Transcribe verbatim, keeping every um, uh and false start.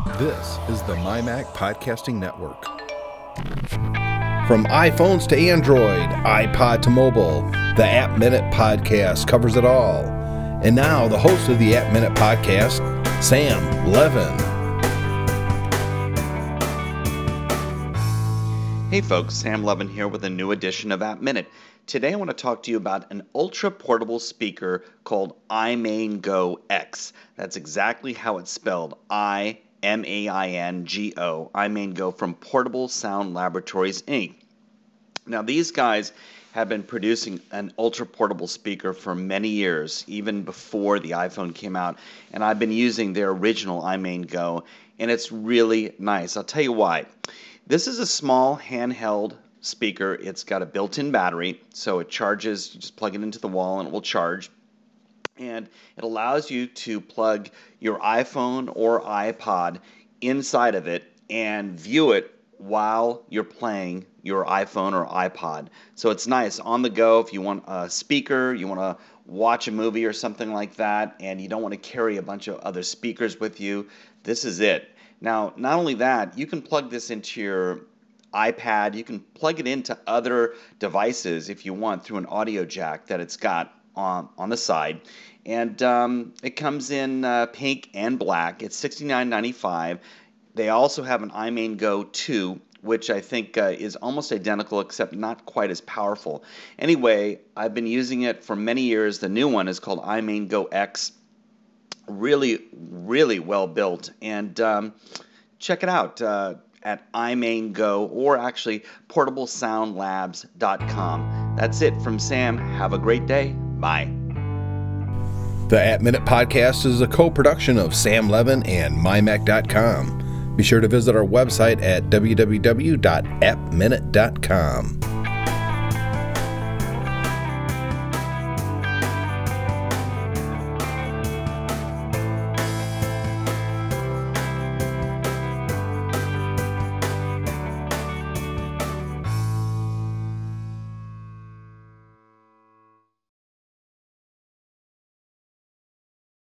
This is the MyMac Podcasting Network. From iPhones to Android, iPod to mobile, the App Minute Podcast covers it all. And now, the host of the App Minute Podcast, Sam Levin. Hey folks, Sam Levin here with a new edition of App Minute. Today I want to talk to you about an ultra-portable speaker called iMainGo X. That's exactly how it's spelled, I M A I N G O, iMainGo from Portable Sound Laboratories, Incorporated. Now these guys have been producing an ultra-portable speaker for many years, even before the iPhone came out, and I've been using their original iMainGo, and it's really nice. I'll tell you why. This is a small handheld speaker. It's got a built-in battery, so it charges. You just plug it into the wall and it will charge. And it allows you to plug your iPhone or iPod inside of it and view it while you're playing your iPhone or iPod. So it's nice on the go if you want a speaker, you want to watch a movie or something like that, and you don't want to carry a bunch of other speakers with you. This is it. Now, not only that, you can plug this into your iPad. You can plug it into other devices if you want through an audio jack that it's got on, on the side. And um, it comes in uh, pink and black. It's sixty-nine ninety-five. They also have an iMainGo two, which I think uh, is almost identical except not quite as powerful. Anyway, I've been using it for many years. The new one is called iMainGo X. Really, really well built. And um, check it out uh, at iMainGo or actually portable sound labs dot com. That's it from Sam. Have a great day. Bye. The App Minute Podcast is a co-production of Sam Levin and my mac dot com. Be sure to visit our website at w w w dot app minute dot com.